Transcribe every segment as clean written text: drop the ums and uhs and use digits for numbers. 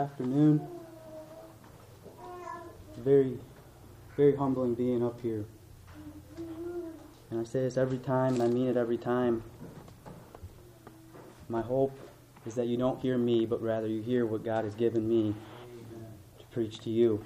afternoon. It's very, very humbling being up here. And I say this every time, and I mean it every time. My hope is that you don't hear me, but rather you hear what God has given me to preach to you.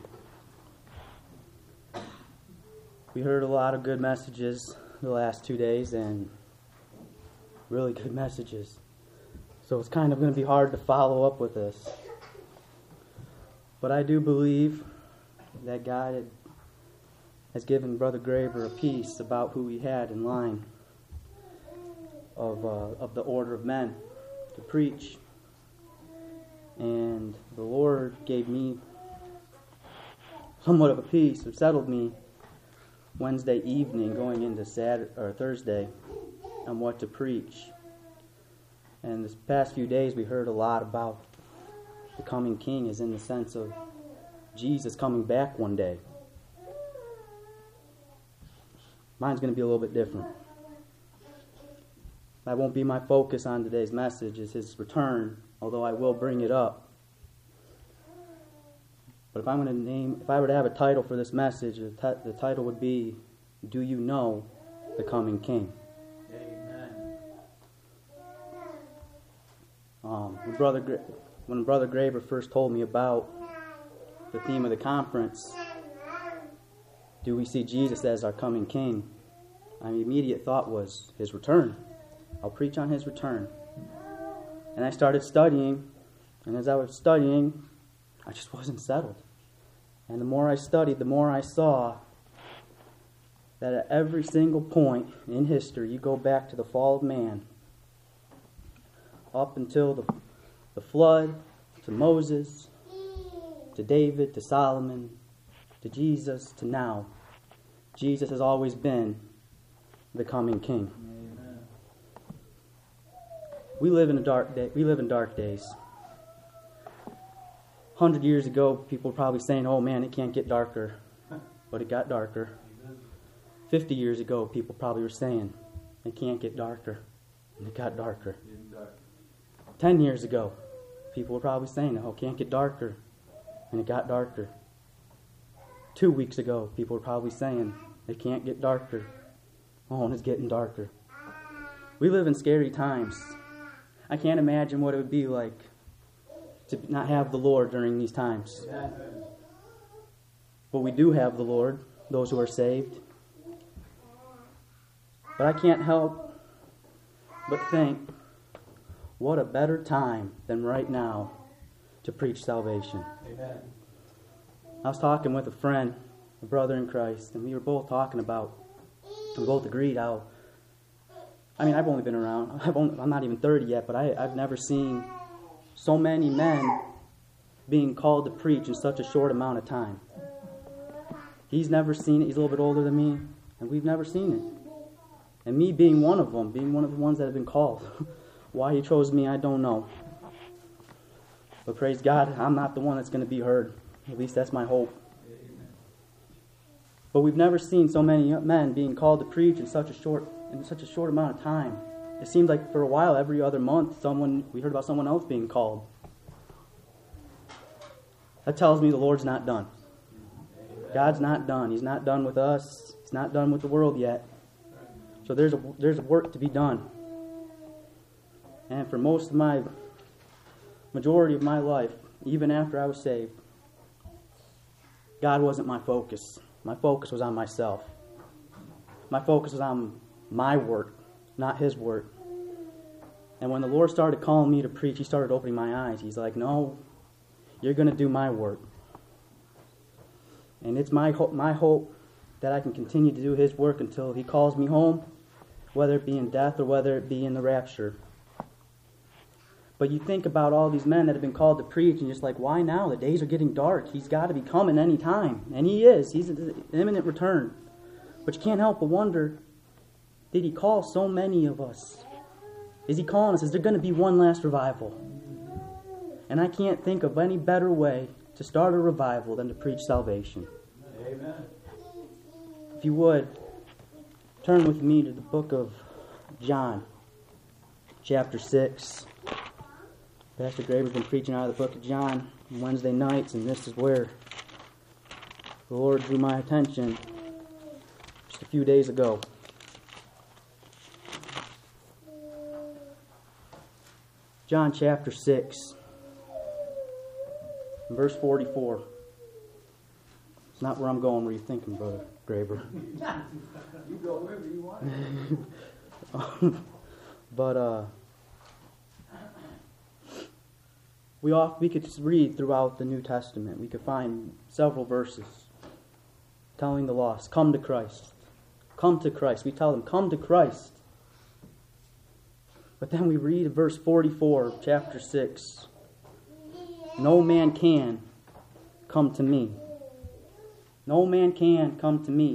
We heard a lot of good messages the last 2 days, and really good messages. So it's kind of going to be hard to follow up with this. But I do believe that God has given Brother Graber a piece about who he had in line of the order of men to preach. And the Lord gave me somewhat of a piece, or settled me Wednesday evening going into Thursday on what to preach. And this past few days we heard a lot about the coming King, as in the sense of Jesus coming back one day. Mine's going to be a little bit different. That won't be my focus on today's message, is his return, although I will bring it up. But if I were to have a title for this message, the title would be, "Do You Know the Coming King?" Amen. When Brother Graber first told me about the theme of the conference, do we see Jesus as our coming King? My immediate thought was his return. I'll preach on his return. And I started studying, and as I was studying, I just wasn't settled. And the more I studied, the more I saw that at every single point in history, you go back to the fall of man, up until the flood, to Moses, to David, to Solomon, to Jesus, to now. Jesus has always been the coming King. Amen. We live in dark days. 100 years ago, people were probably saying, "Oh man, it can't get darker," but it got darker. 50 years ago, people probably were saying, "It can't get darker," and it got darker. 10 years ago, people were probably saying, "Oh, it can't get darker," and it got darker. 2 weeks ago, people were probably saying, "It can't get darker." Oh, and it's getting darker. We live in scary times. I can't imagine what it would be like to not have the Lord during these times. But we do have the Lord, those who are saved. But I can't help but think, what a better time than right now to preach salvation. Amen. I was talking with a friend, a brother in Christ, and we were both talking about, we both agreed how, I've only been around, I'm not even 30 yet, but I've never seen so many men being called to preach in such a short amount of time. He's never seen it. He's a little bit older than me, and we've never seen it. And me being one of them, being one of the ones that have been called. Why he chose me, I don't know. But praise God, I'm not the one that's going to be heard. At least that's my hope. But we've never seen so many men being called to preach in such a short amount of time. It seemed like for a while, every other month, we heard about someone else being called. That tells me the Lord's not done. God's not done. He's not done with us. He's not done with the world yet. So there's a work to be done. And for majority of my life, even after I was saved, God wasn't my focus. My focus was on myself. My focus was on my work, not his work. And when the Lord started calling me to preach, he started opening my eyes. He's like, "No, you're going to do my work." And it's my hope that I can continue to do his work until he calls me home, whether it be in death or whether it be in the rapture. But you think about all these men that have been called to preach, and you're just like, why now? The days are getting dark. He's got to be coming any time. And he is. He's an imminent return. But you can't help but wonder, did he call so many of us? Is he calling us? Is there going to be one last revival? And I can't think of any better way to start a revival than to preach salvation. Amen. If you would, turn with me to the book of John, chapter 6. Pastor Graber's been preaching out of the book of John. Wednesday nights, and this is where the Lord drew my attention just a few days ago. John chapter 6, verse 44. It's not where I'm going, where you're thinking, Brother Graber. You go wherever you want. But we could just read throughout the New Testament. We could find several verses telling the lost, come to Christ. Come to Christ. We tell them, come to Christ. But then we read verse 44 of chapter 6. No man can come to me. No man can come to me.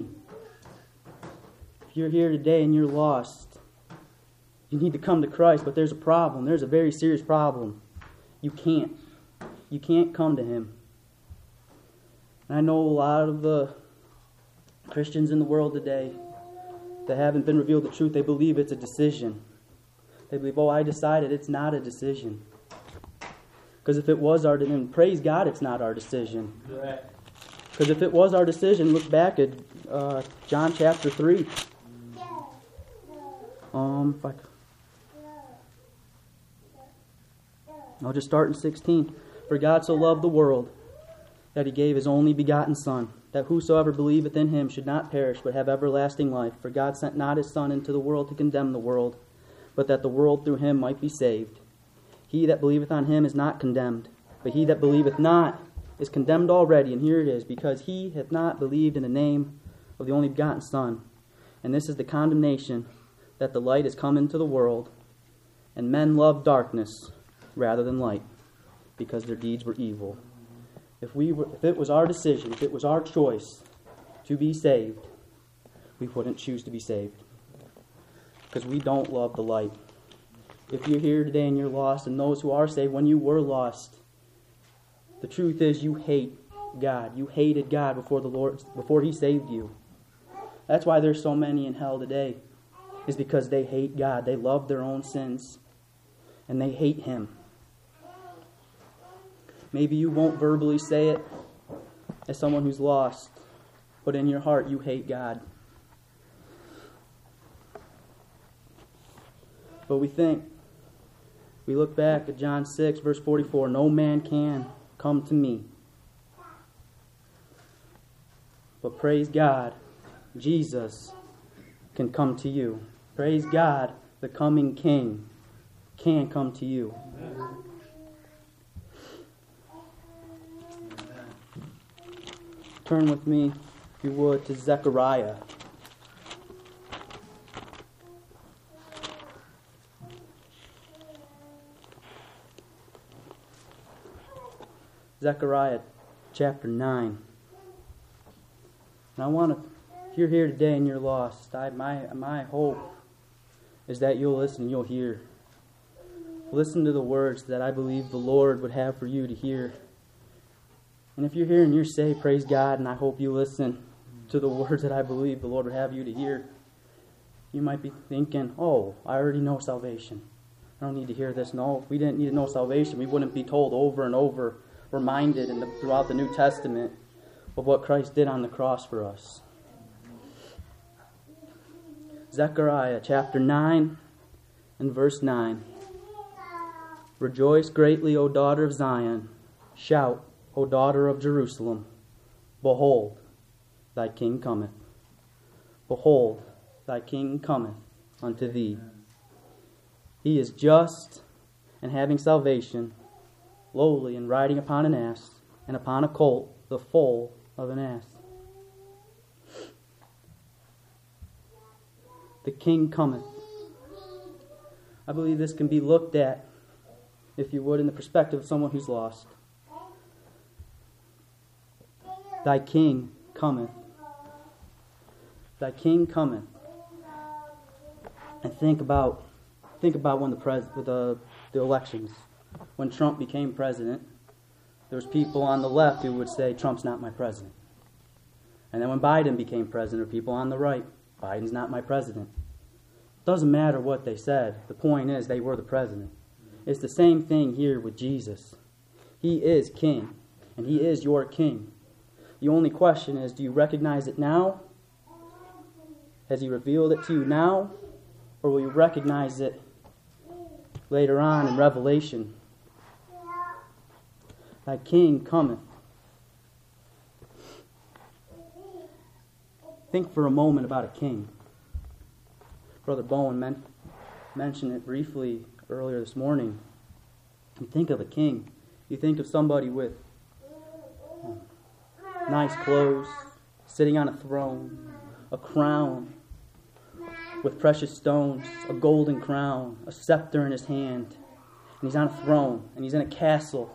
If you're here today and you're lost, you need to come to Christ, but there's a problem. There's a very serious problem. You can't. You can't come to Him. And I know a lot of the Christians in the world today that haven't been revealed the truth, they believe it's a decision. They believe, I decided. It's not a decision. Because if it was our decision, praise God it's not our decision. Because if it was our decision, look back at John chapter 3. I'll just start in 16. For God so loved the world that He gave His only begotten Son, that whosoever believeth in Him should not perish, but have everlasting life. For God sent not His Son into the world to condemn the world, but that the world through Him might be saved. He that believeth on Him is not condemned, but he that believeth not is condemned already. And here it is, because he hath not believed in the name of the only begotten Son. And this is the condemnation, that the light is come into the world, and men love darkness rather than light, because their deeds were evil. If it was our decision, if it was our choice to be saved, we wouldn't choose to be saved, because we don't love the light. If you're here today and you're lost, and those who are saved, when you were lost, the truth is you hate God. You hated God before He saved you. That's why there's so many in hell today, is because they hate God. They love their own sins, and they hate Him. Maybe you won't verbally say it as someone who's lost, but in your heart you hate God. But we look back at John 6, verse 44, no man can come to me. But praise God, Jesus can come to you. Praise God, the coming King can come to you. Amen. Turn with me, if you would, to Zechariah. Zechariah chapter 9. And I want to, if you're here today and you're lost, my hope is that you'll listen and you'll hear. Listen to the words that I believe the Lord would have for you to hear. And if you're here and you're saved, praise God, and I hope you listen to the words that I believe the Lord would have you to hear. You might be thinking, I already know salvation. I don't need to hear this. No, if we didn't need to know salvation, we wouldn't be told over and over, reminded throughout the New Testament of what Christ did on the cross for us. Zechariah chapter 9 and verse 9. Rejoice greatly, O daughter of Zion. Shout, O daughter of Jerusalem. Behold, thy king cometh. Behold, thy king cometh unto thee. He is just and having salvation, lowly and riding upon an ass, and upon a colt, the foal of an ass. The king cometh. I believe this can be looked at, if you would, in the perspective of someone who's lost. Thy king cometh. Thy king cometh. And think about when the elections, when Trump became president, there was people on the left who would say, Trump's not my president. And then when Biden became president, there were people on the right, Biden's not my president. Doesn't matter what they said. The point is they were the president. It's the same thing here with Jesus. He is king, and he is your king. The only question is, do you recognize it now? Has he revealed it to you now? Or will you recognize it later on in Revelation? Thy king cometh. Think for a moment about a king. Brother Bowen mentioned it briefly earlier this morning. You think of a king. You think of somebody with nice clothes, sitting on a throne, a crown with precious stones, a golden crown, a scepter in his hand. And he's on a throne, and he's in a castle.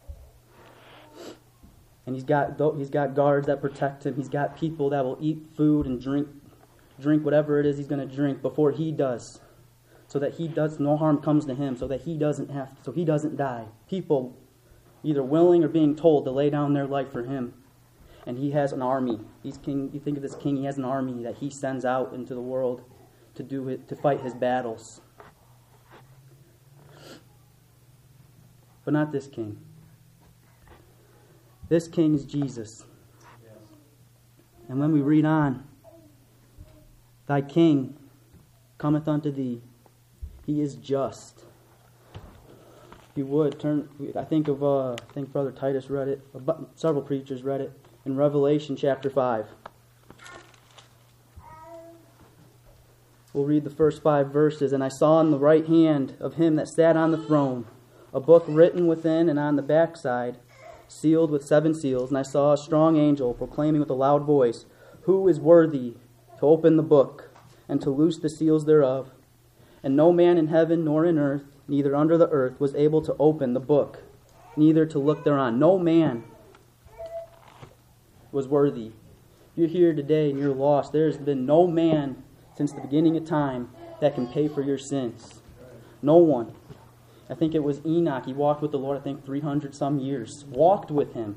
And he's got guards that protect him. He's got people that will eat food and drink whatever it is he's going to drink before he does, so that no harm comes to him, so he doesn't die. People either willing or being told to lay down their life for him. And he has an army. He's king. You think of this king, he has an army that he sends out into the world to fight his battles. But not this king. This king is Jesus. Yes. And when we read on, thy king cometh unto thee. He is just. If you would turn, I think Brother Titus read it. Several preachers read it in Revelation chapter 5. We'll read the first 5 verses. And I saw in the right hand of him that sat on the throne a book written within and on the backside, sealed with 7 seals. And I saw a strong angel proclaiming with a loud voice, Who is worthy to open the book and to loose the seals thereof? And no man in heaven nor in earth, neither under the earth, was able to open the book, neither to look thereon. No man was worthy. If you're here today and you're lost, there's been no man since the beginning of time that can pay for your sins. No one. I think it was Enoch. He walked with the Lord, 300 some years. Walked with him.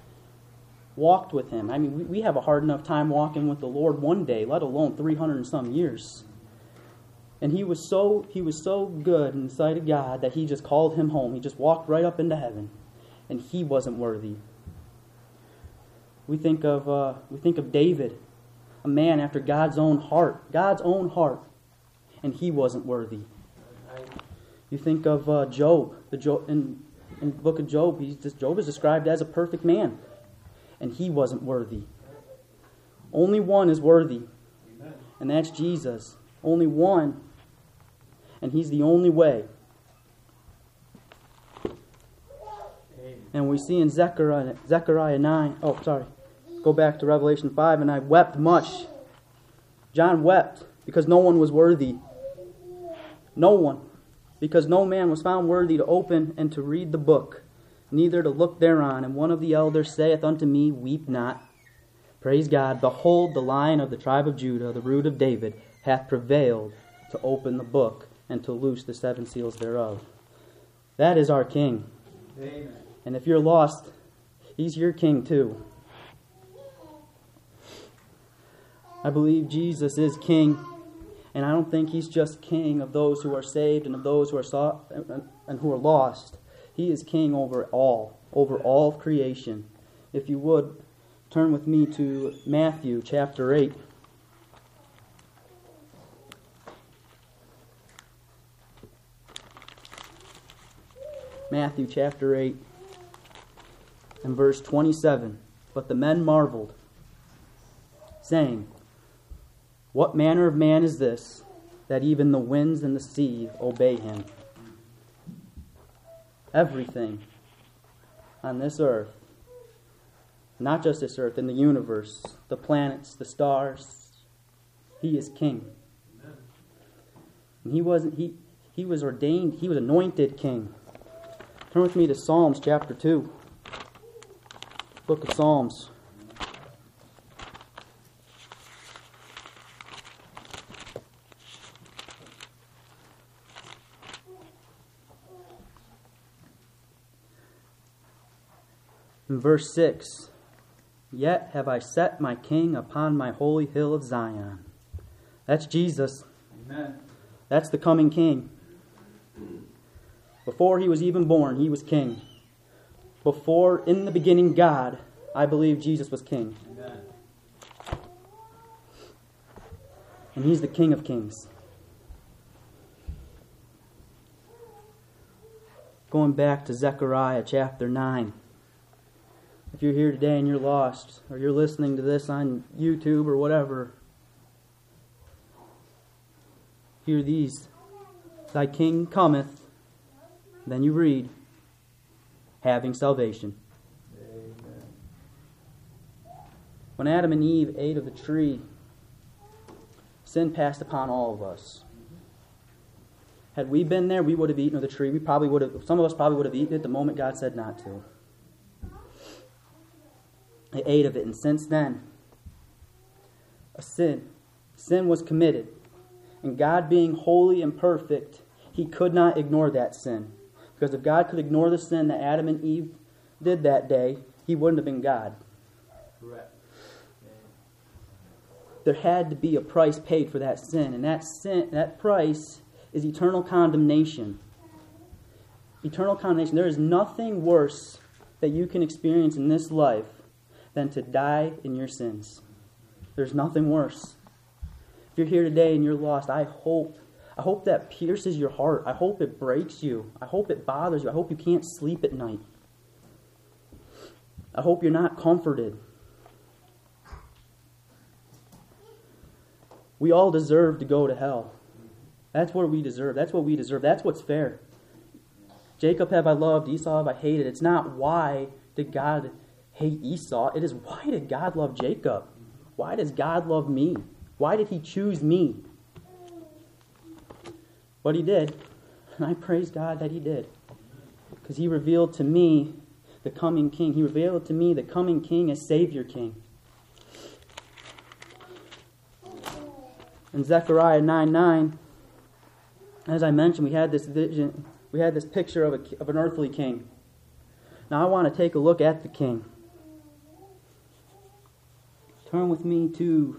I mean, we have a hard enough time walking with the Lord one day, let alone 300 and some years. And he was so good in the sight of God that he just called him home. He just walked right up into heaven. And he wasn't worthy. We think of David, a man after God's own heart, and he wasn't worthy. You think of Job, in the book of Job, Job is described as a perfect man, and he wasn't worthy. Only one is worthy, and that's Jesus. Only one, and he's the only way. And we see in Zechariah 9, go back to Revelation 5, and I wept much. John wept because no one was worthy. No one. Because no man was found worthy to open and to read the book, neither to look thereon. And one of the elders saith unto me, Weep not. Praise God. Behold, the Lion of the tribe of Judah, the root of David, hath prevailed to open the book and to loose the 7 seals thereof. That is our King. Amen. And if you're lost, he's your King too. I believe Jesus is King, and I don't think he's just King of those who are saved and of those who are lost. He is King over all of creation. If you would, turn with me to Matthew chapter 8. Matthew chapter 8 and verse 27. But the men marveled, saying, What manner of man is this, that even the winds and the sea obey him? Everything on this earth, not just this earth, in the universe, the planets, the stars, he is King. Amen. And he was ordained, he was anointed King. Turn with me to Psalms chapter 2. Book of Psalms. In verse 6, Yet have I set my King upon my holy hill of Zion. That's Jesus. Amen. That's the coming King. Before he was even born, he was King. Before, in the beginning, God, I believe Jesus was king. Amen. And He's the King of Kings. Going back to Zechariah chapter 9. If you're here today and you're lost, or you're listening to this on YouTube or whatever, hear these. Thy king cometh, then you read, having salvation. Amen. When Adam and Eve ate of the tree, sin passed upon all of us. Had we been there, we would have eaten of the tree. Some of us probably would have eaten it the moment God said not to. They ate of it, and since then, sin was committed. And God being holy and perfect, He could not ignore that sin. Because if God could ignore the sin that Adam and Eve did that day, He wouldn't have been God. Correct. There had to be a price paid for that sin, and that price is eternal condemnation. Eternal condemnation. There is nothing worse that you can experience in this life than to die in your sins. There's nothing worse. If you're here today and you're lost, I hope that pierces your heart. I hope it breaks you. I hope it bothers you. I hope you can't sleep at night. I hope you're not comforted. We all deserve to go to hell. That's what we deserve. That's what we deserve. That's what's fair. Jacob have I loved, Esau have I hated. It's not why did God hate Esau. It is why did God love Jacob? Why does God love me? Why did He choose me? But He did. And I praise God that He did. Because He revealed to me the coming King. He revealed to me the coming King as Savior King. In Zechariah 9:9, as I mentioned, we had this vision, we had this picture of an earthly king. Now I want to take a look at the king. Turn with me to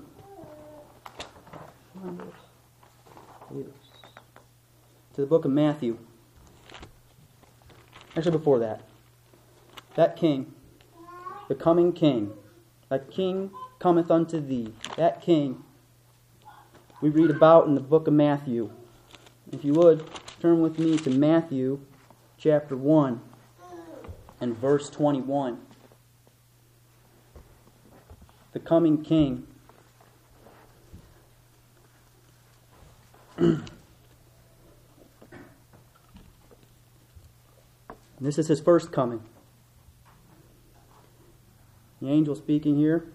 the book of Matthew. Actually, before that. That king, the coming king, a king cometh unto thee. That king we read about in the book of Matthew. If you would, turn with me to Matthew chapter 1 and verse 21. The coming king. This is His first coming. The angel speaking here.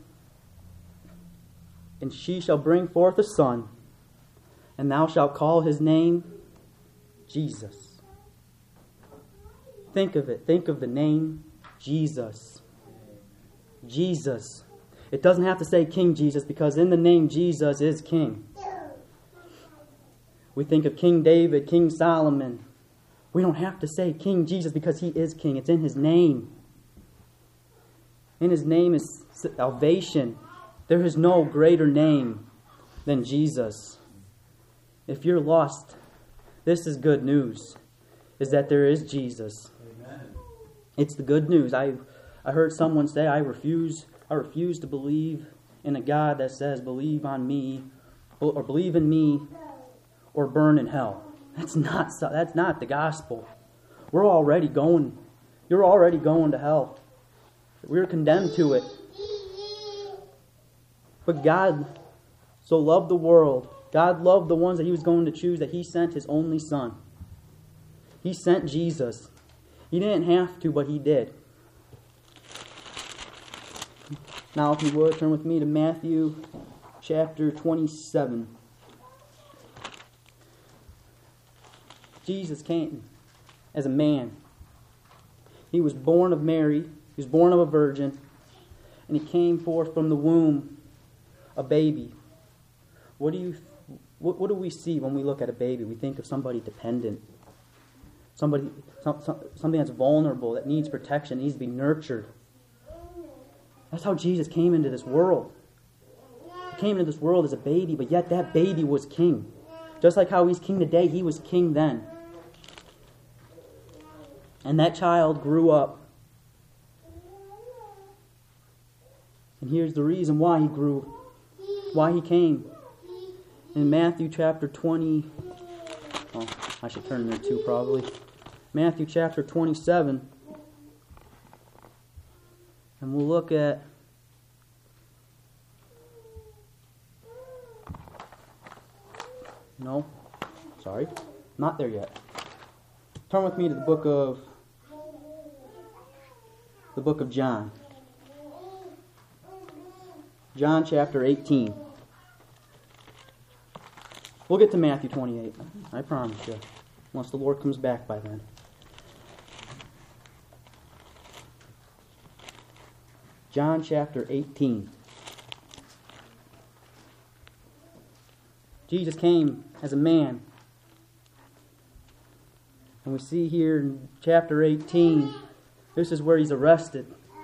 And she shall bring forth a son, and thou shalt call his name Jesus. Think of it. Think of the name Jesus. Jesus. It doesn't have to say King Jesus, because in the name Jesus is King. We think of King David, King Solomon. We don't have to say King Jesus because He is King. It's in His name. In His name is salvation. There is no greater name than Jesus. If you're lost, this is good news, is that there is Jesus. Amen. It's the good news. I heard someone say, I refuse to believe in a God that says, believe on me, or believe in me, or burn in hell. That's not the gospel. You're already going to hell. We're condemned to it. But God so loved the world. God loved the ones that He was going to choose, that He sent His only Son. He sent Jesus. He didn't have to, but He did. Now, if you would, turn with me to Matthew chapter 27. Jesus came as a man. He was born of Mary. He was born of a virgin. And He came forth from the womb a baby. What do we see when we look at a baby? We think of somebody dependent. Something that's vulnerable, that needs protection, needs to be nurtured. That's how Jesus came into this world. He came into this world as a baby, but yet that baby was king. Just like how He's king today, He was king then. And that child grew up And here's the reason why he grew, why he came. In Matthew chapter 20, well, I should turn there too probably. Matthew chapter 27. And we'll look at not there yet. Turn with me to the book of John. John chapter 18. We'll get to Matthew 28. I promise you. Once the Lord comes back by then. John chapter 18. Jesus came as a man. And we see here in chapter 18, this is where he's arrested.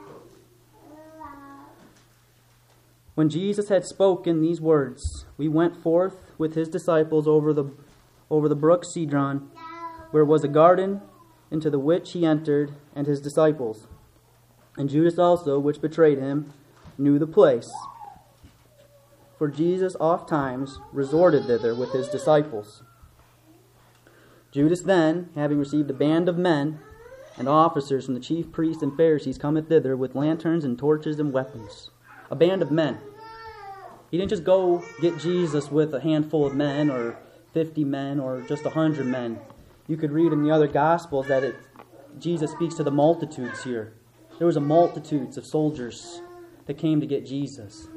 When Jesus had spoken these words, we went forth with his disciples over the brook Cedron, where was a garden, into the which he entered, and his disciples. And Judas also, which betrayed him, knew the place. For Jesus oft times resorted thither with his disciples. Judas then, having received a band of men and officers from the chief priests and Pharisees, cometh thither with lanterns and torches and weapons. A band of men. He didn't just go get Jesus with a handful of men or 50 men or just 100 men. You could read in the other Gospels that Jesus speaks to the multitudes here. There was a multitudes of soldiers that came to get Jesus.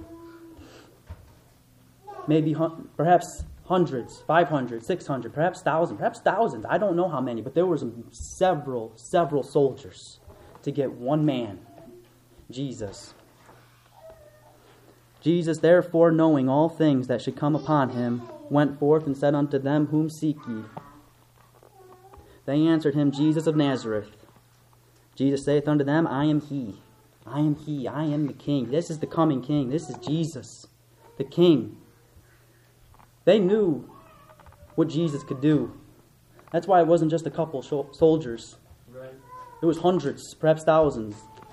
Maybe, perhaps hundreds, 500, 600, perhaps 1,000, perhaps thousands. I don't know how many, but there was several soldiers to get one man, Jesus. Jesus, therefore, knowing all things that should come upon him, went forth and said unto them, Whom seek ye? They answered him, Jesus of Nazareth. Jesus saith unto them, I am he. I am he. I am the king. This is the coming king. This is Jesus, the king. They knew what Jesus could do. That's why it wasn't just a couple soldiers. Right. It was hundreds, perhaps thousands.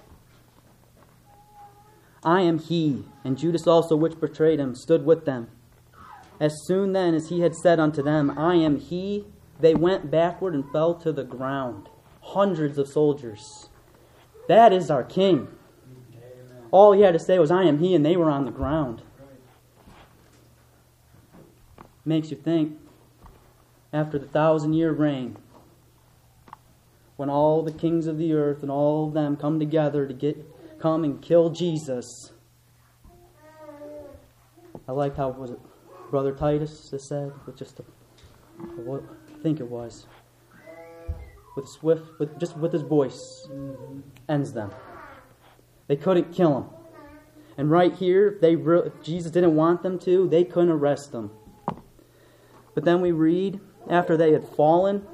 I am he, and Judas also which betrayed him stood with them. As soon then as he had said unto them, I am he, they went backward and fell to the ground. Hundreds of soldiers. That is our king. Amen. All he had to say was, I am he, and they were on the ground. Makes you think, after the 1,000-year reign, when all the kings of the earth and all of them come together to come and kill Jesus. I liked how, was it Brother Titus that said, with just what I think it was, with his voice, ends them. They couldn't kill him. And right here, if Jesus didn't want them to, they couldn't arrest them. But then we read, after they had fallen,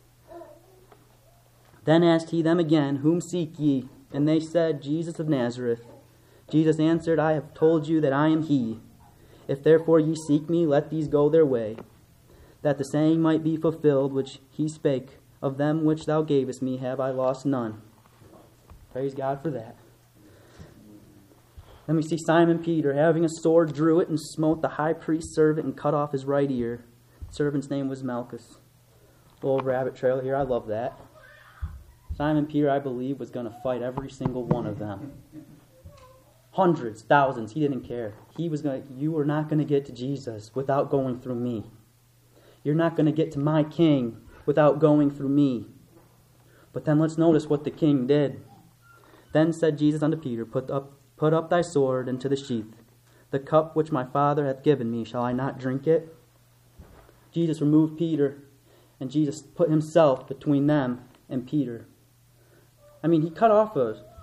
then asked he them again, Whom seek ye? And they said, Jesus of Nazareth. Jesus answered, I have told you that I am he. If therefore ye seek me, let these go their way, that the saying might be fulfilled which he spake, Of them which thou gavest me have I lost none. Praise God for that. Then we see Simon Peter, having a sword, drew it and smote the high priest's servant and cut off his right ear. The servant's name was Malchus. Little rabbit trail here, I love that. Simon Peter, I believe, was going to fight every single one of them. Hundreds, thousands, he didn't care. You are not going to get to Jesus without going through me. You're not going to get to my king without going through me. But then let's notice what the king did. Then said Jesus unto Peter, Put up thy sword into the sheath. The cup which my Father hath given me, shall I not drink it? Jesus removed Peter, and Jesus put himself between them and Peter. I mean, he cut off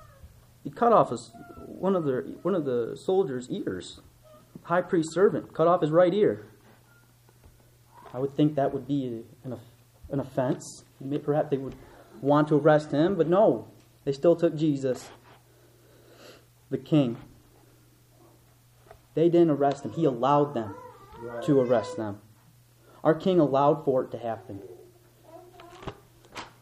one of the soldiers' ears. High priest servant cut off his right ear. I would think that would be an offense. Perhaps they would want to arrest him, but no, they still took Jesus, the king. They didn't arrest him. He allowed them to arrest them. Our king allowed for it to happen.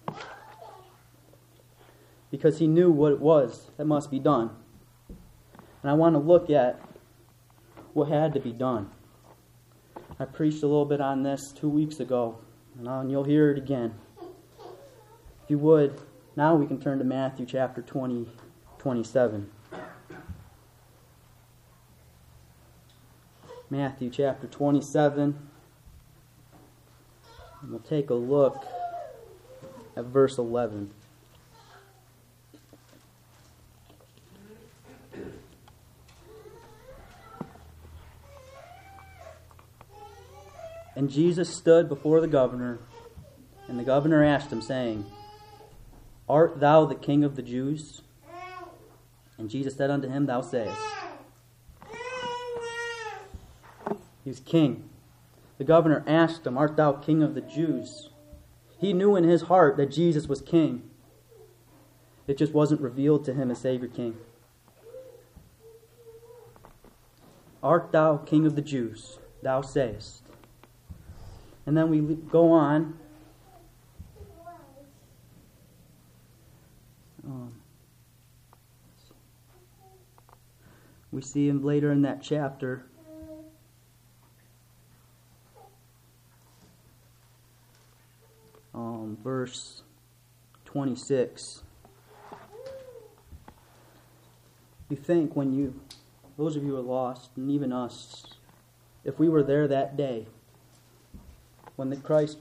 Because he knew what it was that must be done. And I want to look at what had to be done. I preached a little bit on this 2 weeks ago, and you'll hear it again. If you would, now we can turn to Matthew chapter 27. Matthew chapter 27. And we'll take a look at verse 11. And Jesus stood before the governor, and the governor asked him, saying, Art thou the King of the Jews? And Jesus said unto him, Thou sayest. He was king. The governor asked him, Art thou King of the Jews? He knew in his heart that Jesus was king. It just wasn't revealed to him as Savior King. Art thou King of the Jews? Thou sayest. And then we go on. We see him later in that chapter. Verse 26. You think those of you who are lost, and even us, if we were there that day, when the Christ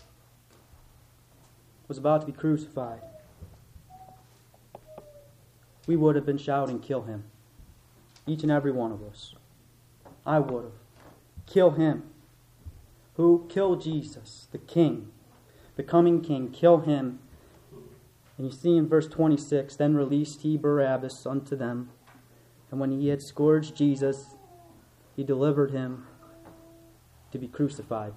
was about to be crucified, we would have been shouting, Kill him. Each and every one of us. I would have. Kill him. Who? Kill Jesus, the King, the coming King. Kill him. And you see in verse 26, Then released he Barabbas unto them, and when he had scourged Jesus, he delivered him to be crucified.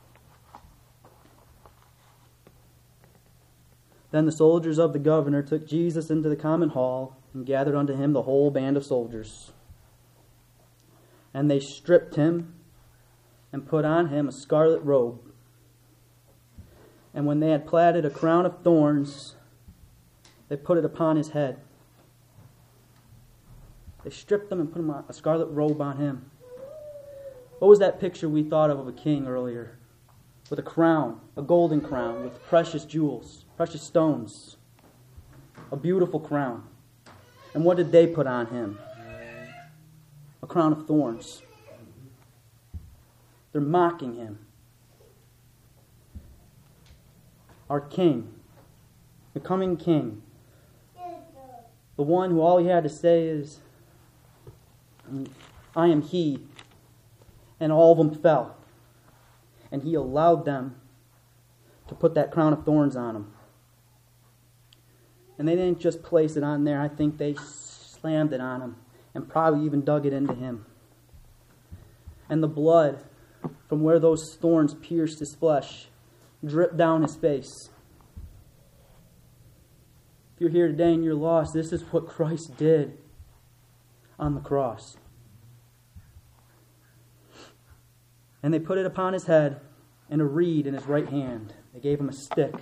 Then the soldiers of the governor took Jesus into the common hall, and gathered unto him the whole band of soldiers. And they stripped him, and put on him a scarlet robe. And when they had platted a crown of thorns, they put it upon his head. They stripped him and put a scarlet robe on him. What was that picture we thought of a king earlier? With a crown, a golden crown, with precious jewels, precious stones. A beautiful crown. And what did they put on him? A crown of thorns. They're mocking him. Our king, the coming king, the one who all he had to say is, I am he, and all of them fell. And he allowed them to put that crown of thorns on him. And they didn't just place it on there. I think they slammed it on him and probably even dug it into him. And the blood from where those thorns pierced his flesh dripped down his face. If you're here today and you're lost, this is what Christ did on the cross. And they put it upon his head and a reed in his right hand. They gave him a stick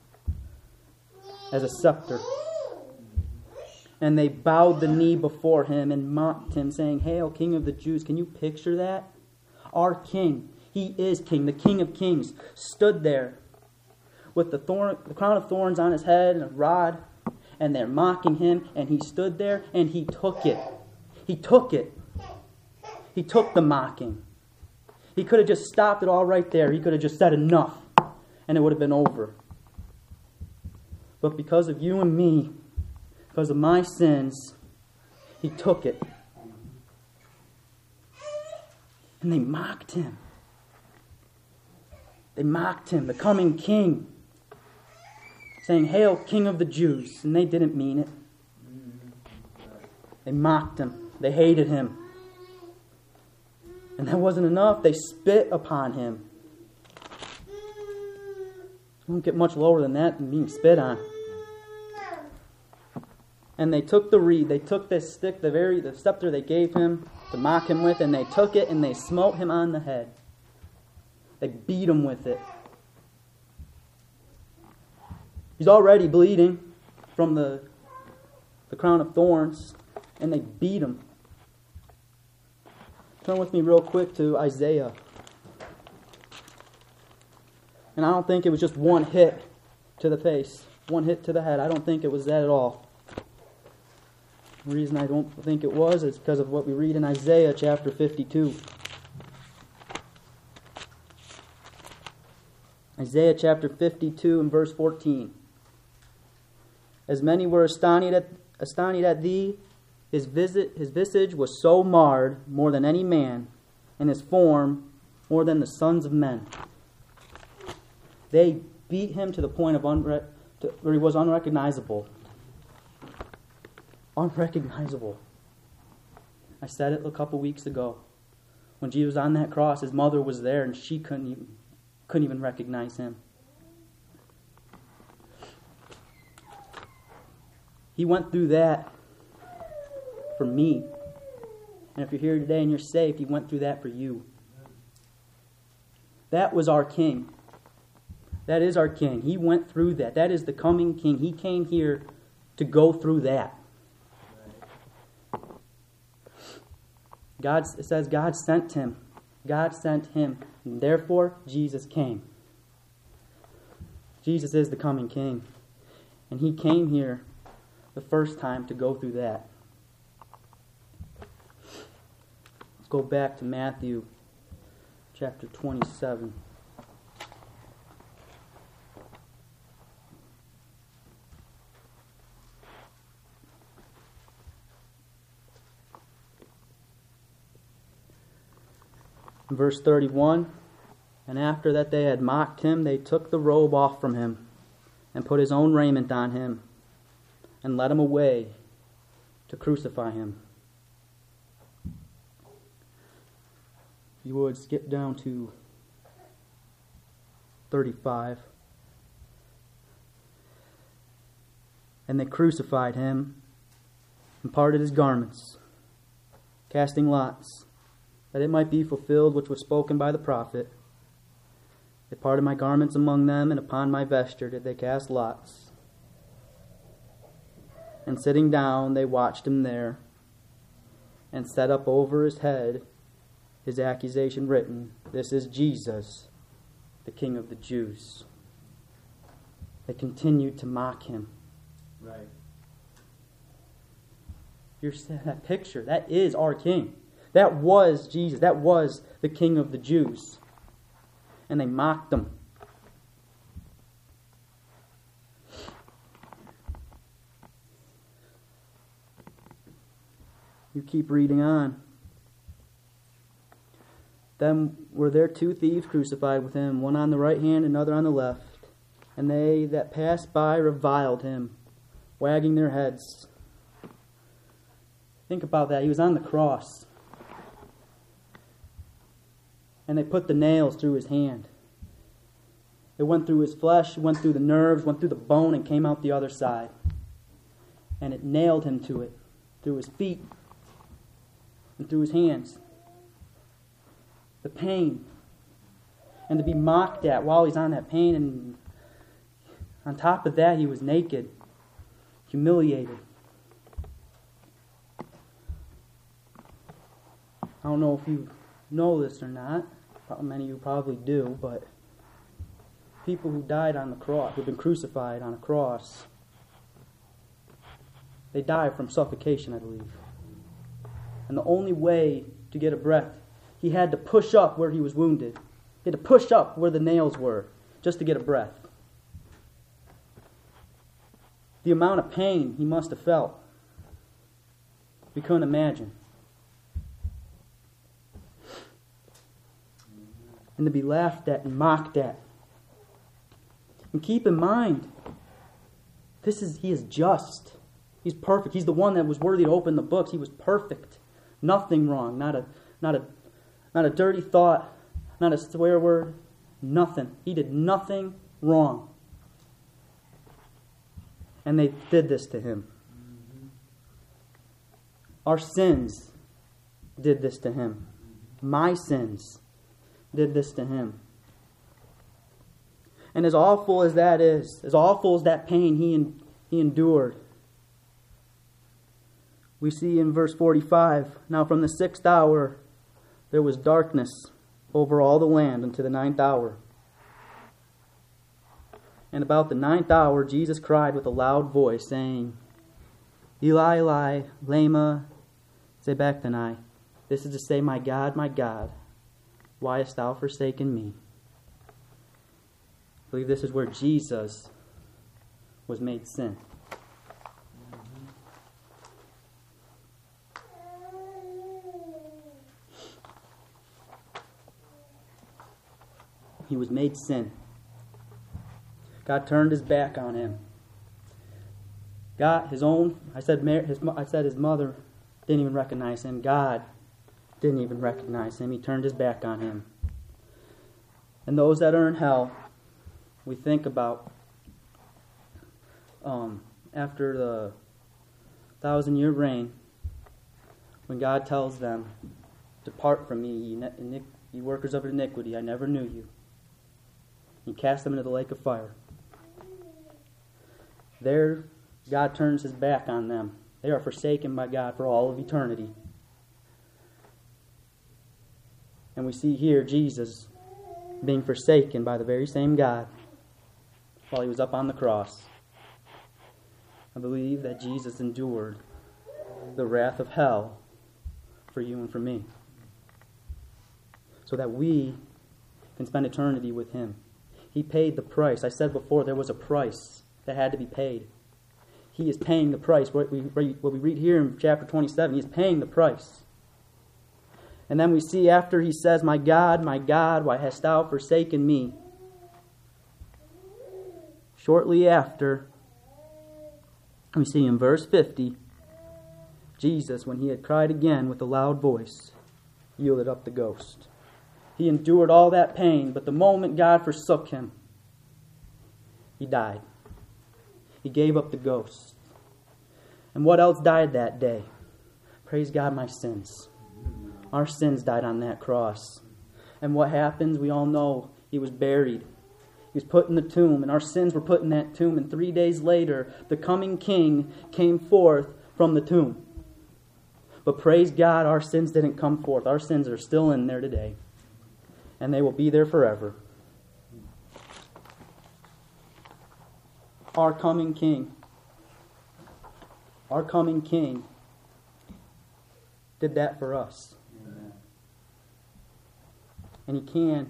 as a scepter. And they bowed the knee before him and mocked him, saying, Hail, King of the Jews. Can you picture that? Our King, he is King, the King of Kings, stood there with the crown of thorns on his head and a rod, and they're mocking him, and he stood there and he took it. He took it. He took the mocking. He could have just stopped it all right there. He could have just said enough, and it would have been over. But because of you and me, because of my sins, he took it. And they mocked him. They mocked him, the coming king, saying, Hail, King of the Jews. And they didn't mean it. They mocked him. They hated him. And that wasn't enough. They spit upon him. You won't get much lower than that than being spit on. And they took the reed, they took this stick, the scepter they gave him to mock him with, and they took it and they smote him on the head. They beat him with it. He's already bleeding from the crown of thorns, and they beat him Turn with me real quick to Isaiah. And I don't think it was just one hit to the face, one hit to the head. I don't think it was that at all. The reason I don't think it was is because of what we read in Isaiah chapter 52. Isaiah chapter 52 and verse 14. As many were astonished at thee, his visage was so marred more than any man, and his form more than the sons of men. They beat him to the point of where he was unrecognizable. Unrecognizable. I said it a couple weeks ago. When Jesus was on that cross, his mother was there, and she couldn't even recognize him. He went through that for me. And if you're here today and you're saved, he went through that for you. That was our King. That is our King. He went through that. That is the coming King. He came here to go through that. It says God sent him. God sent him. And therefore, Jesus came. Jesus is the coming King. And he came here the first time to go through that. Let's go back to Matthew chapter 27. Verse 31, and after that they had mocked him, they took the robe off from him, and put his own raiment on him, and led him away to crucify him. If you would skip down to 35. And they crucified him, and parted his garments, casting lots, that it might be fulfilled which was spoken by the prophet. They parted my garments among them, and upon my vesture did they cast lots. And sitting down, they watched him there, and set up over his head his accusation written, This is Jesus, the King of the Jews. They continued to mock him. Right. You're seeing that picture. That is our King. That was Jesus. That was the King of the Jews. And they mocked him. You keep reading on. Then were there two thieves crucified with him, one on the right hand, another on the left. And they that passed by reviled him, wagging their heads. Think about that. He was on the cross. And they put the nails through his hand. It went through his flesh, went through the nerves, went through the bone, and came out the other side. And it nailed him to it, through his feet and through his hands. The pain. And to be mocked at while he's on that pain. And on top of that, he was naked, humiliated. I don't know if you know this or not. Many of you probably do, but people who died on the cross, who've been crucified on a cross, they die from suffocation, I believe. And the only way to get a breath, he had to push up where he was wounded. He had to push up where the nails were just to get a breath. The amount of pain he must have felt, we couldn't imagine. And to be laughed at and mocked at. And keep in mind, he is just. He's perfect. He's the one that was worthy to open the books. He was perfect. Nothing wrong. Not a dirty thought. Not a swear word. Nothing. He did nothing wrong. And they did this to him. Our sins did this to him. My sins did this to him. And as awful as that is, as awful as that pain he endured, we see in verse 45, now from the 6th hour there was darkness over all the land unto the 9th hour. And about the 9th hour, Jesus cried with a loud voice, saying, Eli, Eli, lema sabachthani. This is to say, my God, why hast thou forsaken me? I believe this is where Jesus was made sin. He was made sin. God turned his back on him. God, his mother didn't even recognize him. God didn't even recognize him. He turned his back on him. And those that are in hell, we think about after the 1,000-year reign, when God tells them, depart from me, ye workers of iniquity, I never knew you. He cast them into the lake of fire. There, God turns his back on them. They are forsaken by God for all of eternity. And we see here Jesus being forsaken by the very same God while he was up on the cross. I believe that Jesus endured the wrath of hell for you and for me, so that we can spend eternity with him. He paid the price. I said before, there was a price that had to be paid. He is paying the price. What we read here in chapter 27, he is paying the price. And then we see after he says, my God, why hast thou forsaken me? Shortly after, we see in verse 50, Jesus, when he had cried again with a loud voice, yielded up the ghost. He endured all that pain, but the moment God forsook him, he died. He gave up the ghost. And what else died that day? Praise God, my sins. Our sins died on that cross. And what happens? We all know he was buried. He was put in the tomb, and our sins were put in that tomb. And 3 days later, the coming King came forth from the tomb. But praise God, our sins didn't come forth. Our sins are still in there today. And they will be there forever. Our coming King did that for us. Amen. And he can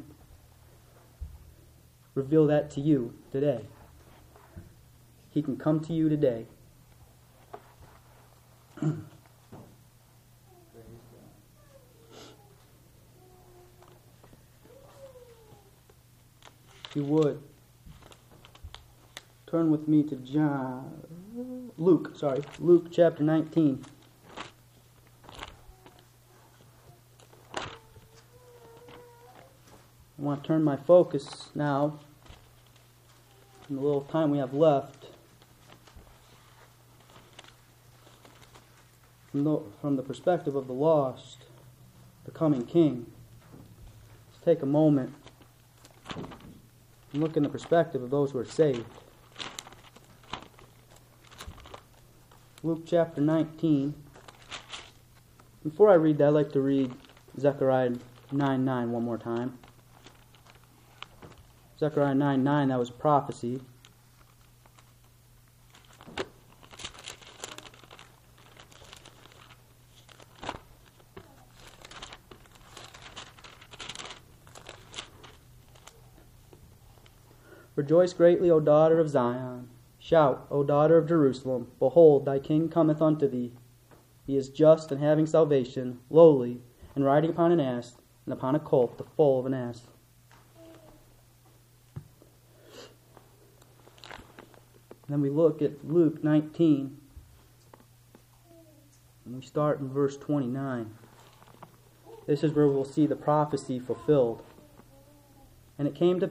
reveal that to you today. He can come to you today. If you would, turn with me to Luke chapter 19. I want to turn my focus now, in the little time we have left, from the perspective of the lost, the coming King. Let's take a moment and look in the perspective of those who are saved. Luke chapter 19. Before I read that, I'd like to read Zechariah 9:9 one more time. Zechariah 9:9, that was prophecy. Rejoice greatly, O daughter of Zion. Shout, O daughter of Jerusalem. Behold, thy king cometh unto thee. He is just and having salvation, lowly, and riding upon an ass, and upon a colt, the foal of an ass. Then we look at Luke 19, and we start in verse 29. This is where we'll see the prophecy fulfilled. And it came to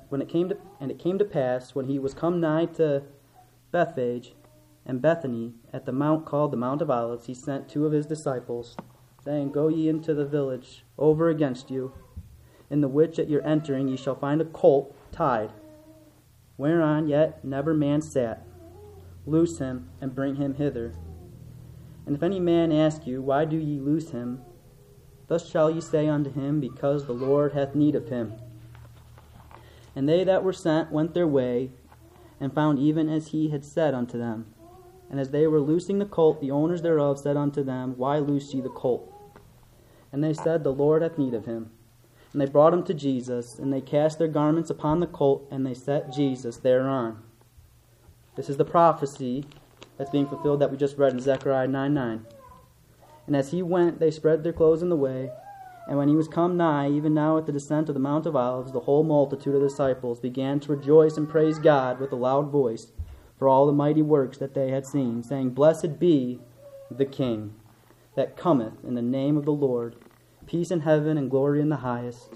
pass when he was come nigh to Bethphage and Bethany at the mount called the Mount of Olives, he sent 2 of his disciples, saying, Go ye into the village over against you, in the which at your entering ye shall find a colt tied, whereon yet never man sat. Loose him and bring him hither. And if any man ask you, Why do ye loose him Thus shall ye say unto him, Because the Lord hath need of him. And they that were sent went their way, and found even as he had said unto them. And as they were loosing the colt, the owners thereof said unto them, Why loose ye the colt? And they said, The Lord hath need of him. And they brought him to Jesus, and they cast their garments upon the colt, and they set Jesus thereon. This is the prophecy that's being fulfilled that we just read in Zechariah 9:9. And as he went, they spread their clothes in the way. And when he was come nigh, even now at the descent of the Mount of Olives, the whole multitude of the disciples began to rejoice and praise God with a loud voice for all the mighty works that they had seen, saying, Blessed be the King that cometh in the name of the Lord, peace in heaven and glory in the highest.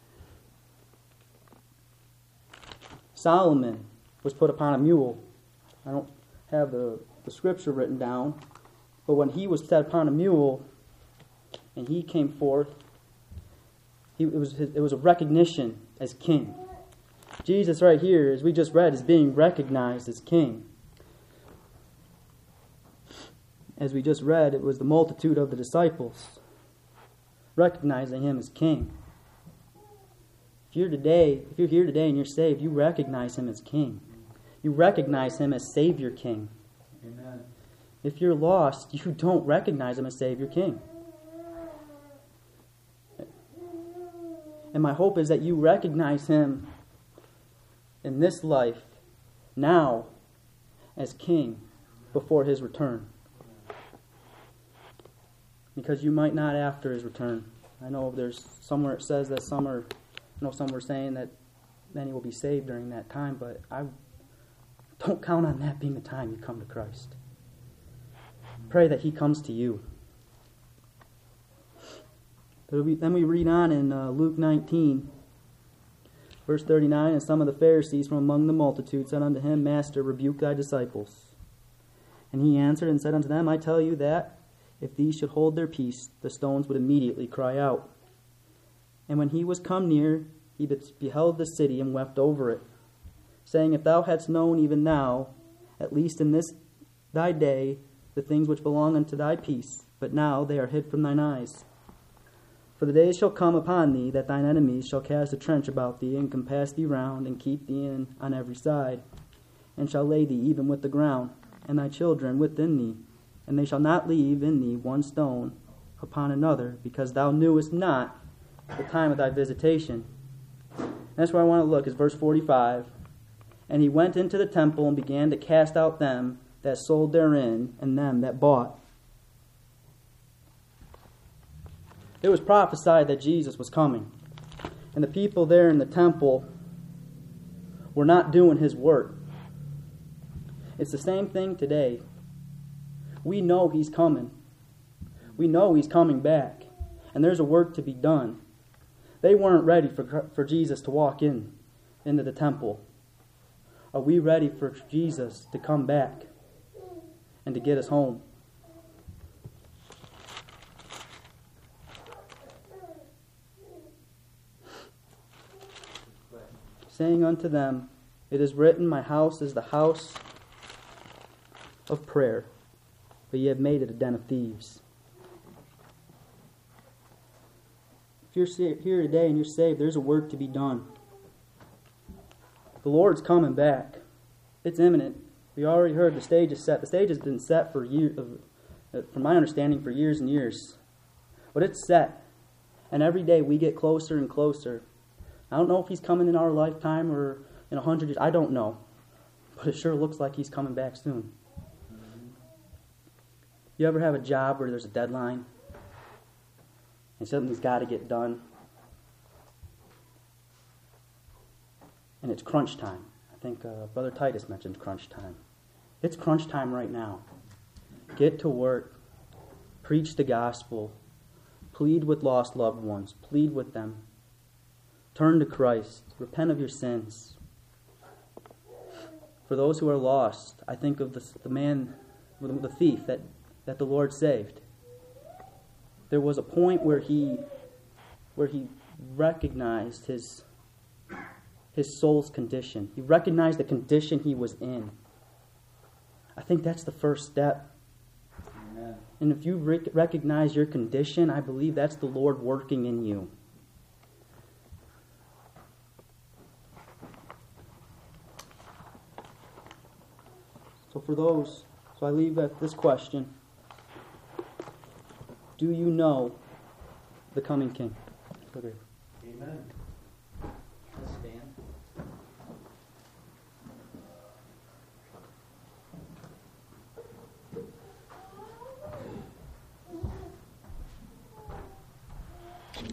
Solomon was put upon a mule. I don't have the scripture written down, but when he was set upon a mule and he came forth, it was a recognition as king. Jesus right here, as we just read, is being recognized as king. As we just read, it was the multitude of the disciples recognizing him as king. If you're here today and you're saved, you recognize him as king. You recognize him as Savior King. Amen. If you're lost, you don't recognize him as Savior King. And my hope is that you recognize him in this life now as King before his return. Because you might not after his return. I know there's somewhere it says that some were saying that many will be saved during that time, but I don't count on that being the time you come to Christ. Pray that he comes to you. Then we read on in Luke 19, verse 39, And some of the Pharisees from among the multitude said unto him, Master, rebuke thy disciples. And he answered and said unto them, I tell you that, if these should hold their peace, the stones would immediately cry out. And when he was come near, he beheld the city and wept over it, saying, If thou hadst known even now, at least in this thy day, the things which belong unto thy peace, but now they are hid from thine eyes. For the days shall come upon thee, that thine enemies shall cast a trench about thee, and compass thee round, and keep thee in on every side, and shall lay thee even with the ground, and thy children within thee, and they shall not leave in thee one stone upon another, because thou knewest not the time of thy visitation. And that's where I want to look, is verse 45. And he went into the temple and began to cast out them that sold therein, and them that bought. It was prophesied that Jesus was coming. And the people there in the temple were not doing his work. It's the same thing today. We know he's coming. We know he's coming back. And there's a work to be done. They weren't ready for Jesus to walk into the temple. Are we ready for Jesus to come back and to get us home? Saying unto them, It is written, My house is the house of prayer, but ye have made it a den of thieves. If you're here today and you're saved, there's a work to be done. The Lord's coming back. It's imminent. We already heard the stage is set. The stage has been set for years, from my understanding, for years and years. But it's set. And every day we get closer and closer. I don't know if he's coming in our lifetime or in 100 years. I don't know. But it sure looks like he's coming back soon. You ever have a job where there's a deadline and something's got to get done? And it's crunch time. I think Brother Titus mentioned crunch time. It's crunch time right now. Get to work. Preach the gospel. Plead with lost loved ones. Plead with them. Turn to Christ. Repent of your sins. For those who are lost, I think of the man, the thief that the Lord saved. There was a point where he recognized his soul's condition. He recognized the condition he was in. I think that's the first step. Amen. And if you recognize your condition, I believe that's the Lord working in you. So I leave at this question. Do you know the coming King? Amen.